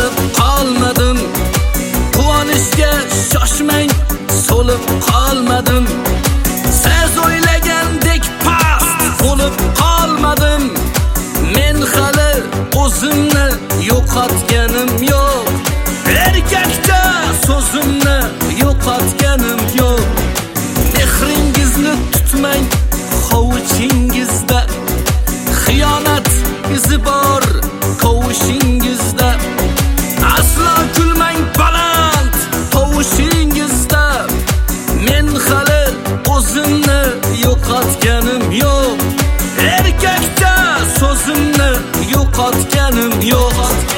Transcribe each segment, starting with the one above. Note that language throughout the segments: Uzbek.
solib qolmadim. Quvonishga shoshmang, solib qolmadim. Siz o'ylagandek past bo'lib qolmadim. Men hali o'zimni yo'qotganim yo'q. Erkakcha so'zimni yo'qotganim yo'q. Mehringizni tutmang hovuchingizda. Xiyonat izi bor qovushingizda. Aslo kulmang baland tovushingizda. Men hali o'zimni yo'qotganim yo'q. Erkakcha so'zimni yo'qotganim yo'q.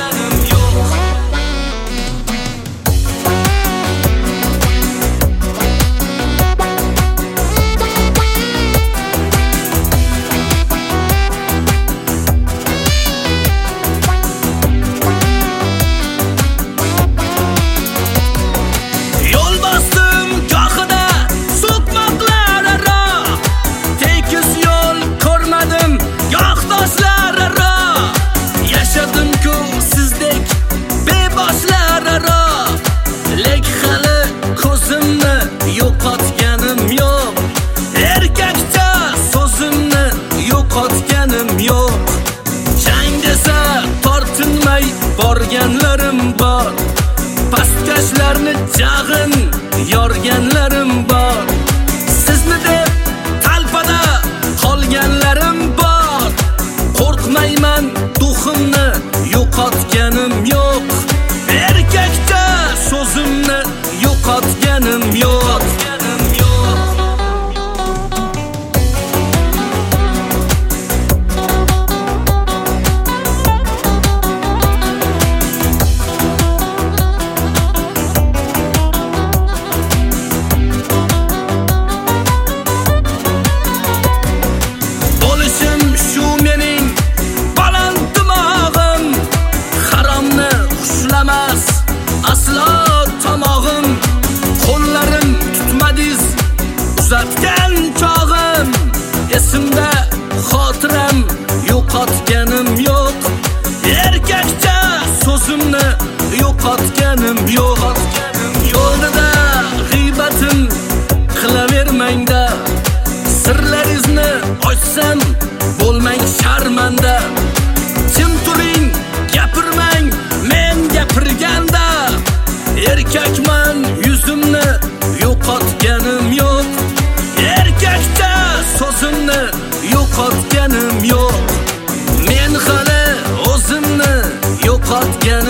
Yo'qotganim yo'q. Erkakcha so'zimni yo'qotganim yo'q. Jang desa tortinmay borganlarim bor. Pastkashlarni jag'in yorganlarim bor. Sizni deb talpada qolganlarim bor. Qo'rqmayman, duximni yo'qotganim yo'q. Erkakcha so'zimni yo'qotganim yo'q. Bo'lishim shu mening baland dimog'im. Haromni xushlamas aslo tomog'im. Qo'llarim tutmadiz uzatgan chog'im. Esimda xotiram yo'qotganim yo'q. Erkakcha so'zimni yo'qotganim yo'q. Yo'lida g'iybatim qilavermangda. Sirlaringizni ochsam bo'lmang sharmanda. Jim turing, gapirmang men gapirganda. Erkakman, yuzimni yo'qotganim yo'q. Erkakcha so'zimni yo'qotganim yo'q. Men hali o'zimni yo'qotganim